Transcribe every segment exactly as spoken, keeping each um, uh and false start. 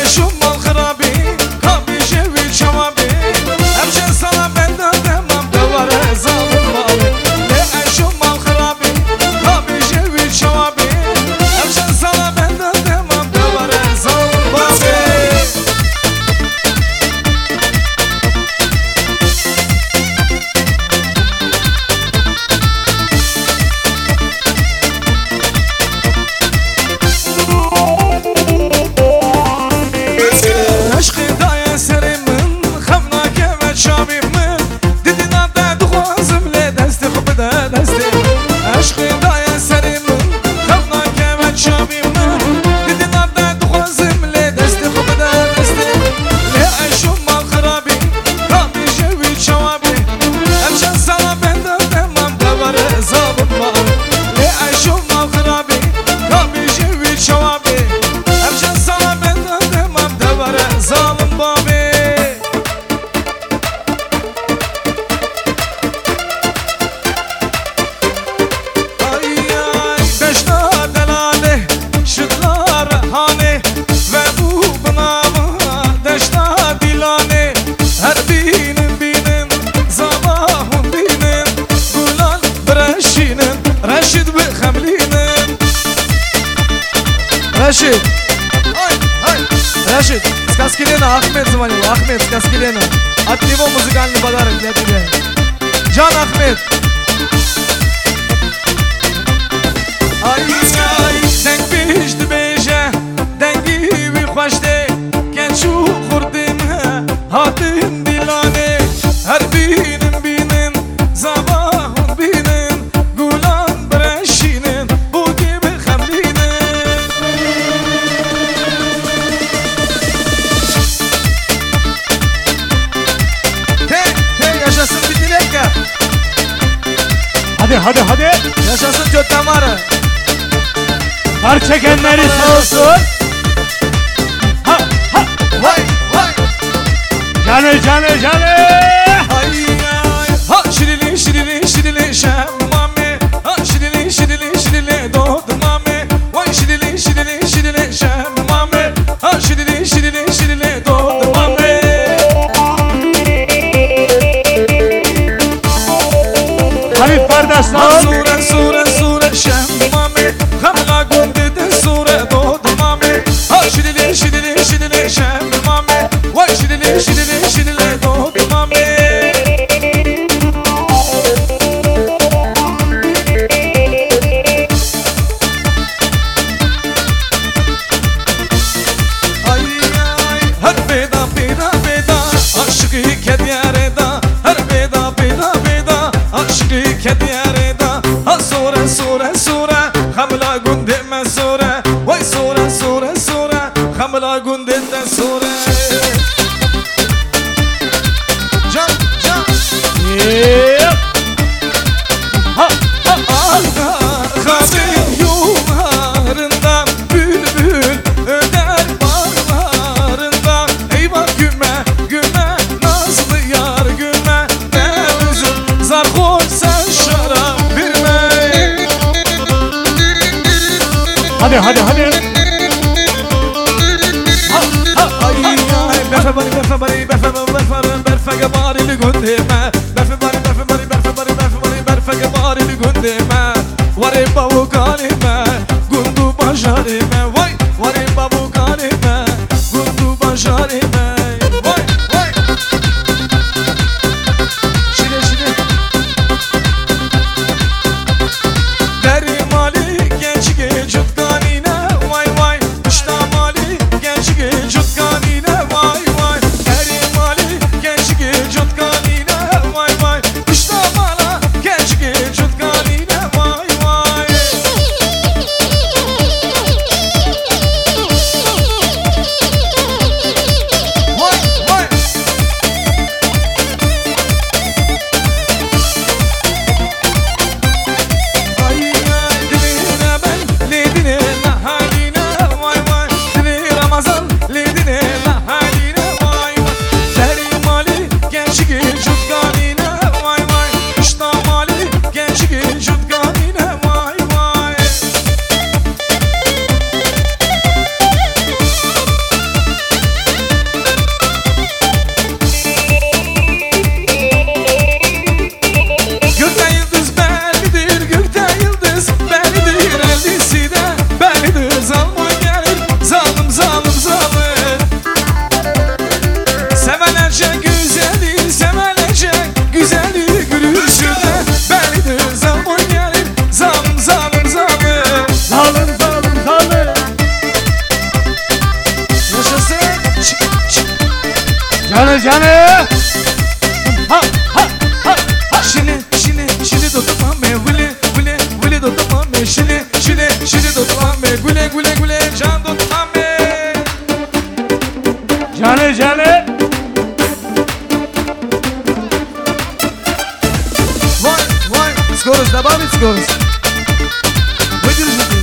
Рашид, Рашид, сказки Лена, Ахмед звонил, Ахмед, сказки Лена. От него музыкальный подарок для тебя. Джан Ахмед. Ay, denk pişti beje, dengi bir hoşte, gençu kurdime, hatim dilane, her binin binin, zabahın binin, gulan breşinin, bu gibi hamlinin. Hey, hey, yaşasın bir dilek ya. Hadi hadi hadi. Yaşasın Göktemar'ı. Var çekenleri sağ olsun. Ha ha. Vay vay. Canı canı canı. Ay ay. Ha şirili şirili şirili şemmame. Ha şirili şirili şirili doğdumame. Vay şirili şirili şirili şemmame. Ha şirili şirili şirili doğdumame. Habib kardeş sağ ol. Sure sure sure şemmame. Hamla gündüdün sure doğdumame. Ha şirili şirili şirili şemmame. Vay şirili şirili şirili doğdumame. Ay ay her beda beda beda aşkı kediyareda her beda beda beda aşkı kediyareda ha sure sure sure hamla gündeme sure vay sure sure sure hamla gündeme sure can can Yep. ha ha ha Hazin yuvarından bülbül öder bağlarından eyvah güme güme nazlı yar güme ne üzüm zar koy sen şarap verme. Hadi hadi hadi. Ha ha ay ay befe bari befe bari befe bari befe berfe bari li gündeme befe bari befe bari befe bari befe bari berfe bari li gündeme vare bavu kalime gundu bajarime vay vare bavu kalime gundu bajarime vay vay şile şile deri mali genç gençut kanine vay vay işte mali genç gençut kanine vay vay deri mali genç gençut kanine vay vay işte mala genç gençut kanine vay vay Canı canı. Ha ha ha ha. Şili şili şili do tamame vile vile vile do tamame şili şili şili do tamame güle güle güle can do tamame. Canı canı. Vay vay skoros devam et skoros. Выдержите.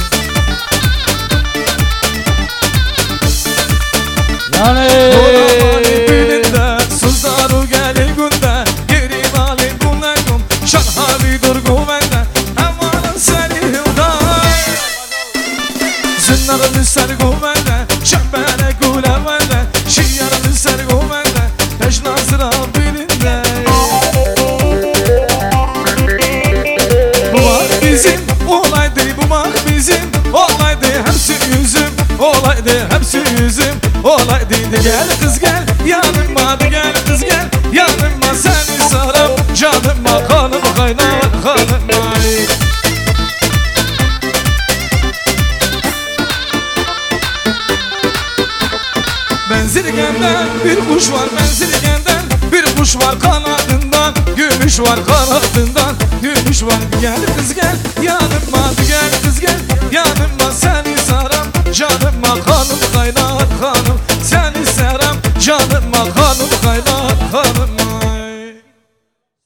Yani. Dolamani bilinde Suzdaru geli günde Geri mali kullakum Şarhavi durgu bende Emanın seni hıvday Zinarın sergu bende Şembele gule bende Şiyarın sergu bende Peşna sıra bilinde Bu bak bizim olaydı Bu bak bizim olaydı Hepsi yüzüm olaydı Hepsi yüzüm olaydı Gel kız gel yanıma da gel kız gel Yanıma seni sarım Canıma kanım kaynar kanıma Benzirgenden bir kuş var Benzirgenden bir kuş var kanadından Gümüş var kanadından Gümüş var gel kız gel Yanıma da gel kız gel Yanıma seni sarım Canıma kanım